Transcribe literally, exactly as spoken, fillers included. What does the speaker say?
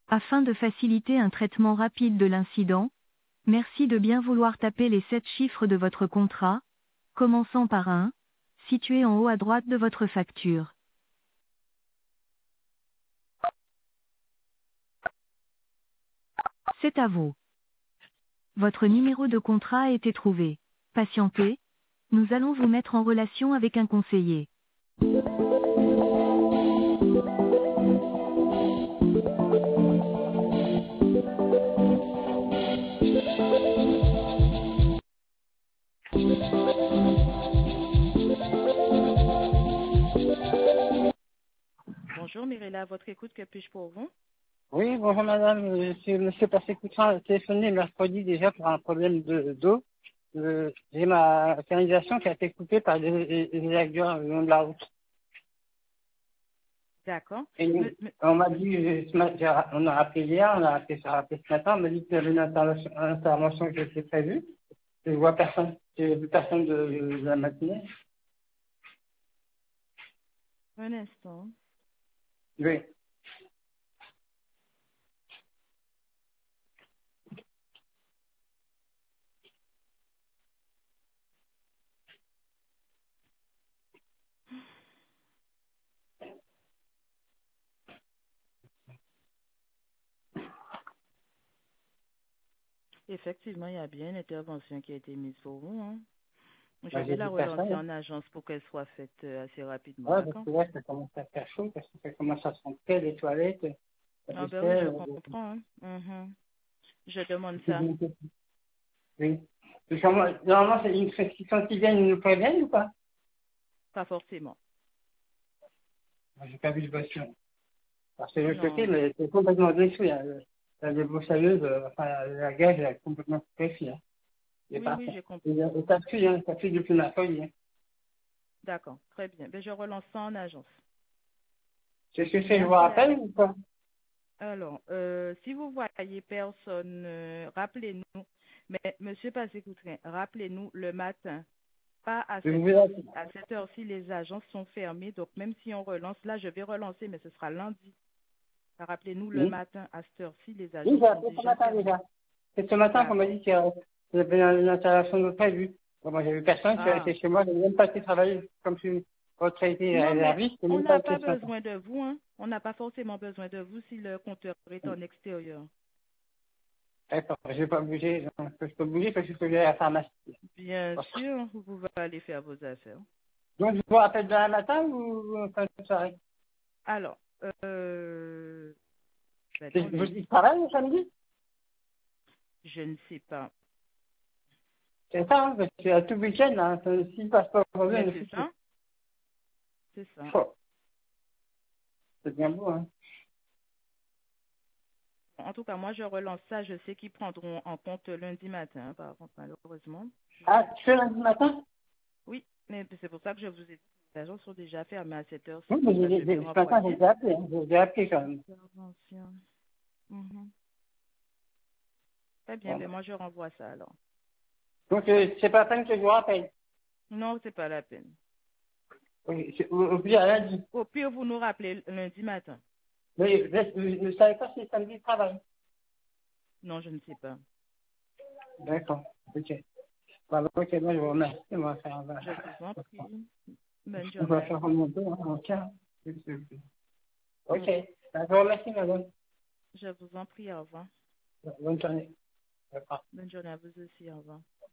Afin de faciliter un traitement rapide de l'incident, merci de bien vouloir taper les sept chiffres de votre contrat, commençant par un, situé en haut à droite de votre facture. C'est à vous. Votre numéro de contrat a été trouvé. Patientez, nous allons vous mettre en relation avec un conseiller. Bonjour Mirella, à votre écoute, que puis-je pour vous? Oui, bonjour madame, euh, c'est monsieur Passé-Coutrin a téléphoné mercredi déjà pour un problème de d'eau. Euh, J'ai ma canalisation qui a été coupée par des, des, des algues le long de la route. D'accord. Et Me- me- on m'a dit, euh, ce ma- j'ai- on a appelé hier, on a appelé, ça a appelé ce matin, on m'a dit qu'il y avait une intervention, une intervention qui était prévue. Je vois personne, j'ai vu personne de, de la matinée. Un instant. Oui. Effectivement, il y a bien une intervention qui a été mise pour vous, hein. Je Moi, vais j'ai la vu personne. relancer Hein. en agence pour qu'elle soit faite euh, assez rapidement, Ouais, parce d'accord? que là, ça commence à faire chaud, parce que ça commence à sentir les toilettes, la Ah ben oui, je vaisselle. comprends, hein. Mhm. Je demande ça. euh, Oui. Et comment- normalement, c'est une prescription qui vient, ils nous préviennent ou pas? Pas forcément. Moi, j'ai pas vu de voiture. Parce que de l'autre côté, Non. mais c'est complètement détruit. Hein. Le- La débroussailleuse, euh, enfin, la, la gage, elle est complètement détruite. Hein. Il est Oui, pas oui, ça. j'ai compris. Et, euh, ça fuit, hein, ça fuit depuis ma folie. Hein. D'accord, très bien. Ben, je relance ça en agence. C'est ce que c'est, je vous Merci à rappelle vous. ou pas? Alors, euh, si vous voyez personne, euh, rappelez-nous. Mais Monsieur Passé-Coutrin, rappelez-nous le matin. Pas à Je cette vous heure-ci. appelle. À cette heure-ci, les agences sont fermées. Donc, même si on relance, là, je vais relancer, mais ce sera lundi. Rappelez-nous le Oui, matin. À cette heure-ci, les oui agences j'ai sont appelé ce déjà matin fermées. déjà. C'est ce matin qu'on m'a D'accord. dit qu'il y a- qu'il y avait une, une installation de prévu. Bon, moi, j'ai vu personne, je suis Ah. resté chez moi, je n'ai même pas été travailler comme je suis retraité Non, mais réserviste, je n'ai on même pas n'a été pas ce matin. besoin de vous, hein. On n'a pas forcément besoin de vous si le compteur est en extérieur. D'accord, je vais pas bouger, donc je peux bouger parce que je peux aller à la pharmacie. Bien sûr, vous pouvez aller faire vos affaires. Donc je vous rappelle demain matin ou en fin de soirée? Alors, euh, ben Je non, vous dis lundi, travail le samedi? je ne sais pas. C'est ça, hein, parce que à tout week-end, hein, s'il passe pas aujourd'hui, on Mais est c'est foutu. ça, c'est ça. Oh, c'est bien beau, hein. En tout cas, moi, je relance ça. Je sais qu'ils prendront en compte lundi matin, par contre, malheureusement. Ah, tu fais lundi matin? Oui, mais c'est pour ça que je vous ai dit que les agences sont déjà fermées à cette Oui, heure-ci. mais Comme j'ai- ça, je vais j'ai- ce matin, j'ai renvoyer. déjà appelé, hein. J'ai déjà appelé quand même. Intervention. Mhm. Très bien, Bon. ben moi, je renvoie ça alors. Donc euh, c'est pas la peine que je vous rappelle. Non, c'est pas la peine. Oui, c'est- au, au pire, lundi. Au pire, vous nous rappelez lundi matin. Mais je ne savais pas si c'est samedi de travail. Non, je ne sais pas. D'accord, ok. Bah, bah, ok, moi je vous remercie, on va faire, on va, Je vous en prie. Bonne on journée va à faire vous. remonter, hein, en cas. Mm. Ok, bah, je vous remercie, madame. Je vous en prie, au revoir. Bonne journée. D'accord. Bonne journée à vous aussi, au revoir.